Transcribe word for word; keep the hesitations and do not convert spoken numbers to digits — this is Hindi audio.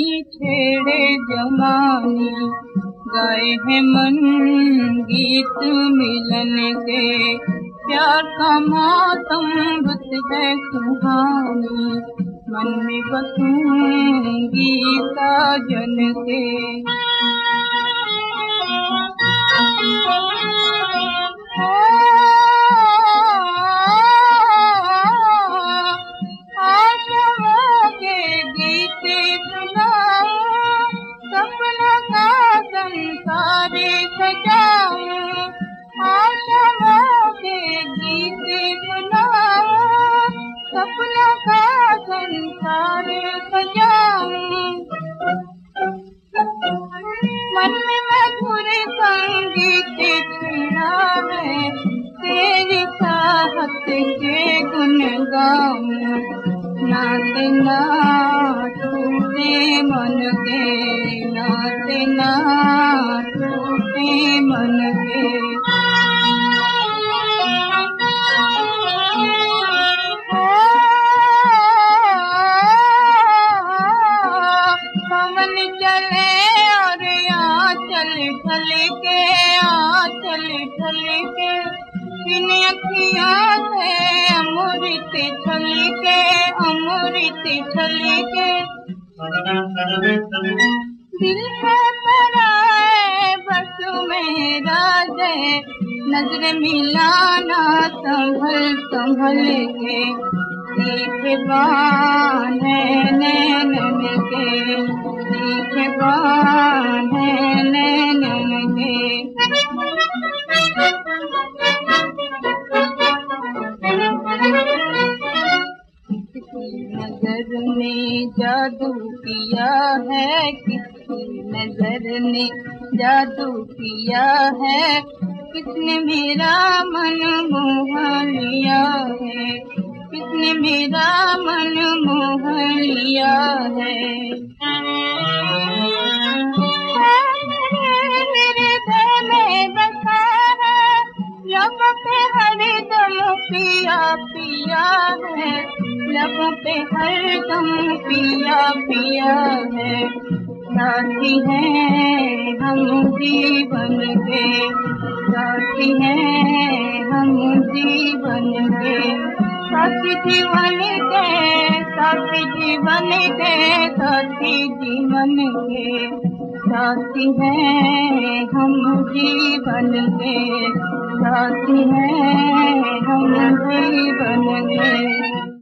नहीं छेड़े जमानी, गाए हैं मन गीत मिलन के, प्यार का मातम रुत है सुहानी, मन में बसूंगी साजन के। आशाओं के गीत सुनाऊं, सपनों का संसार सजाऊं, आशाओं के गीत सुनाऊं, सपनों का संसार सजाऊं। मन में मधुर संगीत छिड़ा है, तेरी चाहत के गुन गाऊं, नात ना टूटे मन के, नात ना टूटे मन के। पवन चले और आंचल ढल के, आंचल ढल के, इन अखियों से अमृत छलके, अमृत छलके। दिल है पराए बस मेरा दे, नजर मिलाना संभल संभल के, सीखे बान है नैनन के, सीखे बान है नैनन के। नजर ने जादू किया है, किसकी नजर ने जादू किया है, किसने मेरा मन मोह लिया है, किसने मेरा मन मोह लिया है। मेरे दिल में बसा है, लबों पे हरदम पिया पिया है, लबों पे हरदम पिया पिया है। साथी हैं हम जीवन के, साथी हैं हम जीवन के, साथी जीवन के, साथी जीवन के, साथी जीवन के, साथी हैं हम जीवन के, साथी हैं हम जीवन के।